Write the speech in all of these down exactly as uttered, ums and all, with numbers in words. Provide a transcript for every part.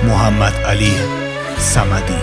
محمد علی صمدی.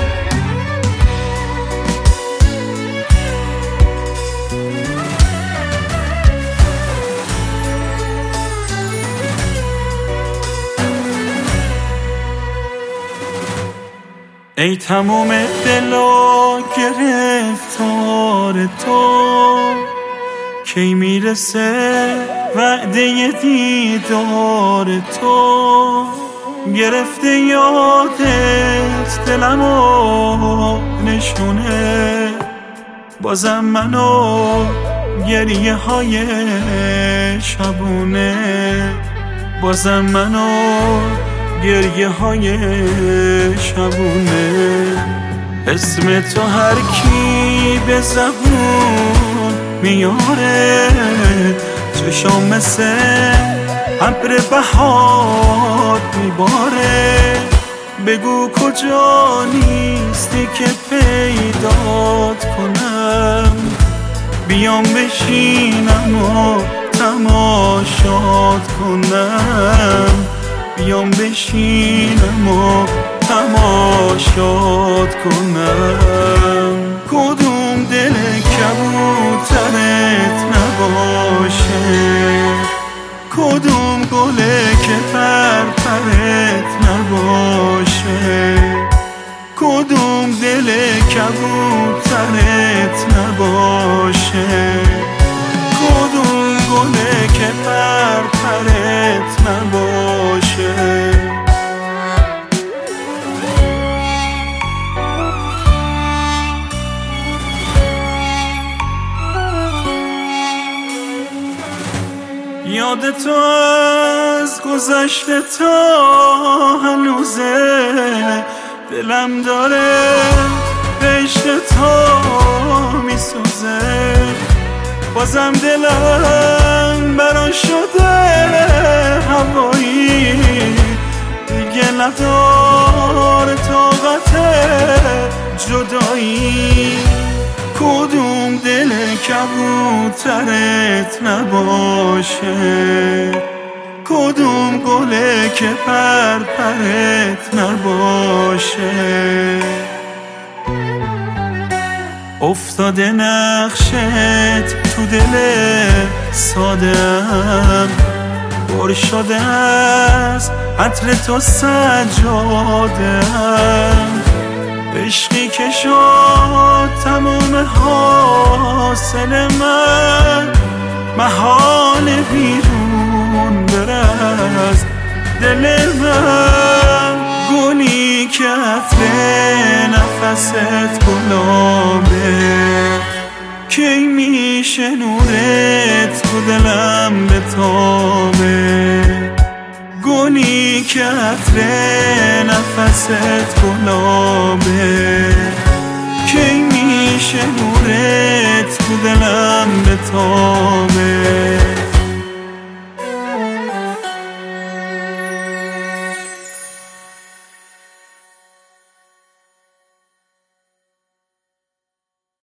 ای تموم دلا گرفتار تو، کی میرسه وعده دیدار تو؟ گرفته یادت دلمو نشونه، بازم منو گریه های شبونه، بازم منو گریه های شبونه. اسم تو هر کی به زبون میاره، چشام مثل ابر بهار میباره. بگو کجا نیستی که پیدات کنم، بیام بشینم و تماشات کنم، بیام بشینم و تماشات کنم. کدوم دل کبوترت نباشه، کدوم گله که پرپرت نباشه، کدوم دل کبوترت نباشه، کدوم گله که پرپرت نباشه. یاد تو از گذشته تا هنوزه، دلم داره عشق تو میسوزه. بازم دلم برا شده هوایی، دیگه نداره طاقت جدایی. کدوم دل کبوترت نباشه، کدوم گله که پرپرت نباشه. افتاده نقشت تو دل ساده‌ام، پر شده از عطر تو سجاده‌ام. عشقی که شد تموم حاصل من، محال بیرون بره از دل من. گلی که عطر نفست گلابه، کی میشه نورت تو دلم بتابه. گلی که عطر نفست گلابه، کی میشه نورت تو دلم بتابه.